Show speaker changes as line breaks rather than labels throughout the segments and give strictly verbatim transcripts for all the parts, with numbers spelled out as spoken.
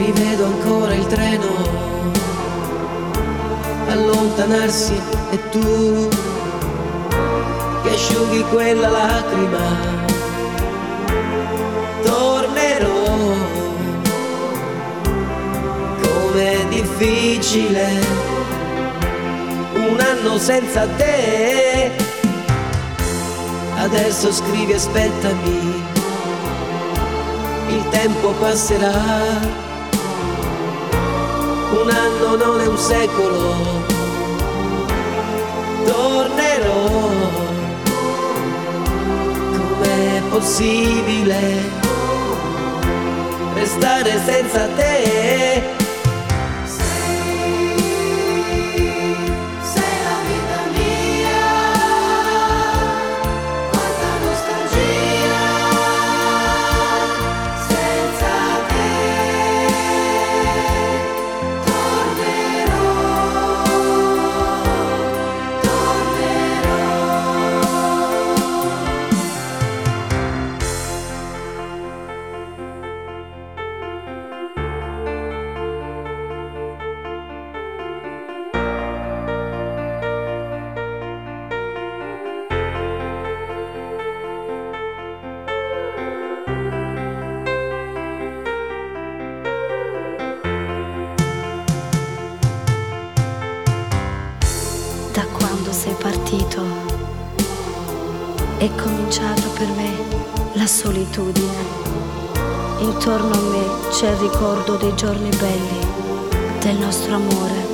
rivedo ancora il treno allontanarsi e tu che asciughi quella lacrima. Tornerò, com'è difficile un anno senza te. Adesso scrivi aspettami, il tempo passerà. Un anno non è un secolo, tornerò. Com'è possibile restare senza te?
Da quando sei partito è cominciata per me la solitudine. Intorno a me c'è il ricordo dei giorni belli del nostro amore.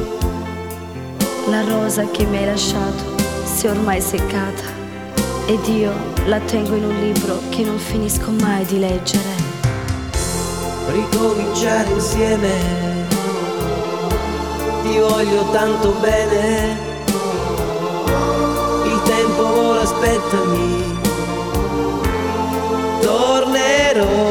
La rosa che mi hai lasciato si è ormai seccata ed io la tengo in un libro che non finisco mai di leggere.
Ricominciare insieme, ti voglio tanto bene. Il tempo vola, aspettami, tornerò.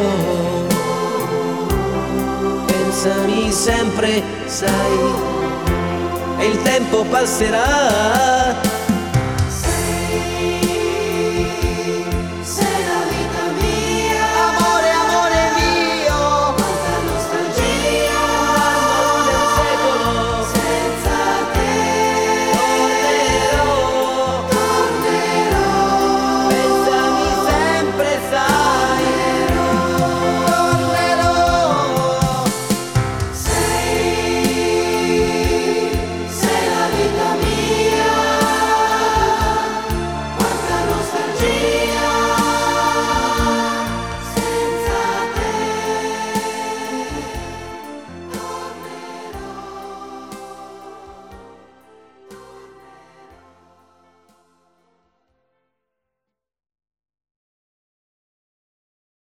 Pensami sempre, sai, e il tempo passerà.